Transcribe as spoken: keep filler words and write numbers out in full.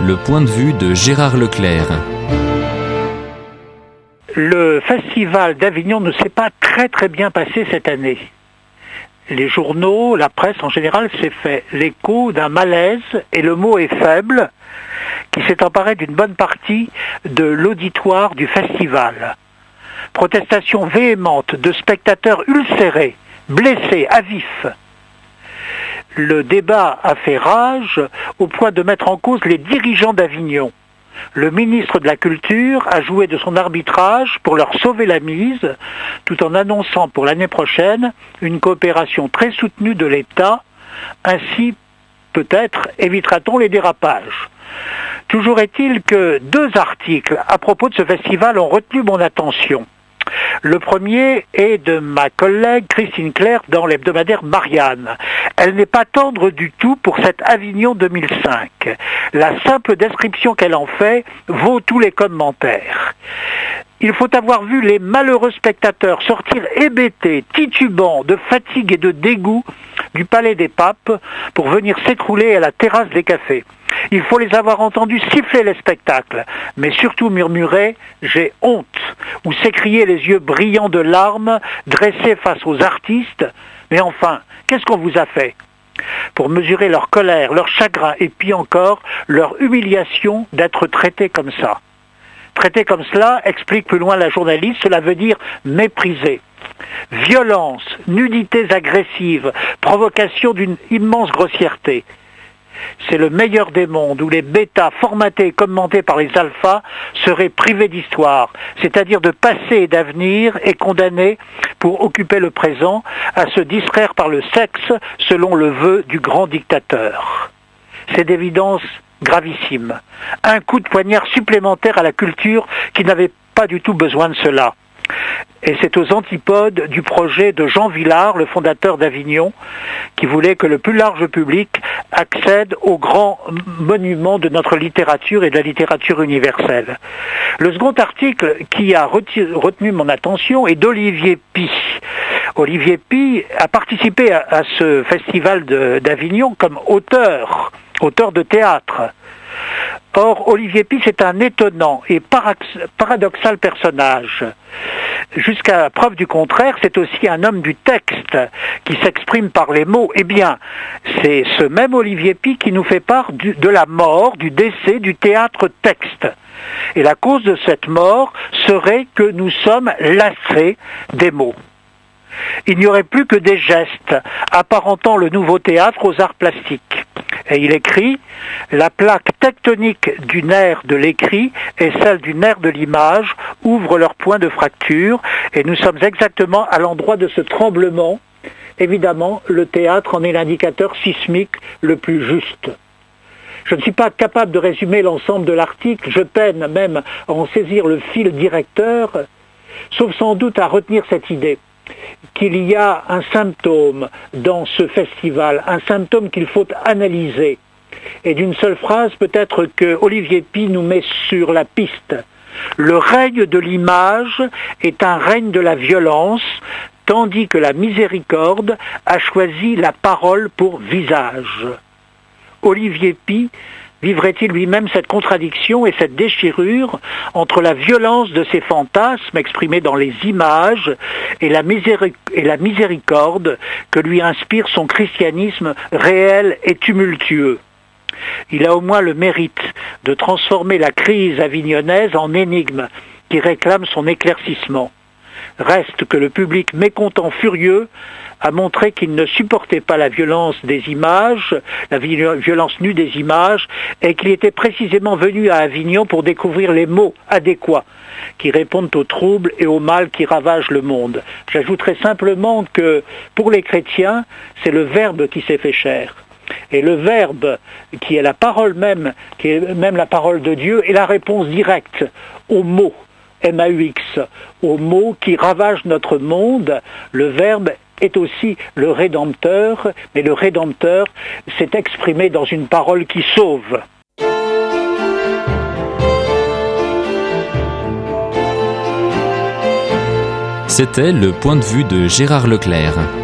le point de vue de Gérard Leclerc. Le festival d'Avignon ne s'est pas très très bien passé cette année. Les journaux, la presse en général s'est fait l'écho d'un malaise, et le mot est faible, qui s'est emparé d'une bonne partie de l'auditoire du festival. Protestation véhémente de spectateurs ulcérés, blessés à vif. Le débat a fait rage au point de mettre en cause les dirigeants d'Avignon. Le ministre de la Culture a joué de son arbitrage pour leur sauver la mise, tout en annonçant pour l'année prochaine une coopération très soutenue de l'État. Ainsi, peut-être, évitera-t-on les dérapages. Toujours est-il que deux articles à propos de ce festival ont retenu mon attention. Le premier est de ma collègue Christine Claire dans l'hebdomadaire Marianne. Elle n'est pas tendre du tout pour cet Avignon deux mille cinq. La simple description qu'elle en fait vaut tous les commentaires. Il faut avoir vu les malheureux spectateurs sortir hébétés, titubants, de fatigue et de dégoût du Palais des Papes pour venir s'écrouler à la terrasse des cafés. Il faut les avoir entendus siffler les spectacles, mais surtout murmurer « j'ai honte » ou s'écrier les yeux brillants de larmes, dressés face aux artistes. Mais enfin, qu'est-ce qu'on vous a fait ? Pour mesurer leur colère, leur chagrin et puis encore leur humiliation d'être traités comme ça. Traiter comme cela, explique plus loin la journaliste, cela veut dire mépriser. Violence, nudités agressives, provocation d'une immense grossièreté. C'est le meilleur des mondes où les bêtas formatés et commentés par les alphas seraient privés d'histoire, c'est-à-dire de passé et d'avenir, et condamnés pour occuper le présent à se distraire par le sexe selon le vœu du grand dictateur. C'est d'évidence gravissime. Un coup de poignard supplémentaire à la culture qui n'avait pas du tout besoin de cela. Et c'est aux antipodes du projet de Jean Vilar, le fondateur d'Avignon, qui voulait que le plus large public accède aux grands monuments de notre littérature et de la littérature universelle. Le second article qui a retenu mon attention est d'Olivier Py. Olivier Py a participé à, à ce festival de, d'Avignon comme auteur, auteur de théâtre. Or, Olivier Py, c'est un étonnant et paradoxal personnage. Jusqu'à preuve du contraire, c'est aussi un homme du texte qui s'exprime par les mots. Eh bien, c'est ce même Olivier Py qui nous fait part du, de la mort, du décès du théâtre-texte. Et la cause de cette mort serait que nous sommes lassés des mots. Il n'y aurait plus que des gestes apparentant le nouveau théâtre aux arts plastiques. Et il écrit « La plaque tectonique du nerf de l'écrit et celle du nerf de l'image ouvrent leur point de fracture et nous sommes exactement à l'endroit de ce tremblement. Évidemment, le théâtre en est l'indicateur sismique le plus juste. » Je ne suis pas capable de résumer l'ensemble de l'article, je peine même à en saisir le fil directeur, sauf sans doute à retenir cette idée qu'il y a un symptôme dans ce festival, un symptôme qu'il faut analyser. Et d'une seule phrase, peut-être que Olivier Py nous met sur la piste. Le règne de l'image est un règne de la violence, tandis que la miséricorde a choisi la parole pour visage. Olivier Py vivrait-il lui-même cette contradiction et cette déchirure entre la violence de ses fantasmes exprimés dans les images et la, miséri- et la miséricorde que lui inspire son christianisme réel et tumultueux? Il a au moins le mérite de transformer la crise avignonnaise en énigme qui réclame son éclaircissement. Reste que le public mécontent furieux a montré qu'il ne supportait pas la violence des images, la violence nue des images, et qu'il était précisément venu à Avignon pour découvrir les mots adéquats qui répondent aux troubles et au mal qui ravagent le monde. J'ajouterai simplement que pour les chrétiens, c'est le Verbe qui s'est fait chair. Et le Verbe, qui est la parole même, qui est même la parole de Dieu, est la réponse directe aux mots, M A U X, aux mots qui ravagent notre monde. Le Verbe est aussi le Rédempteur, mais le Rédempteur s'est exprimé dans une parole qui sauve. C'était le point de vue de Gérard Leclerc.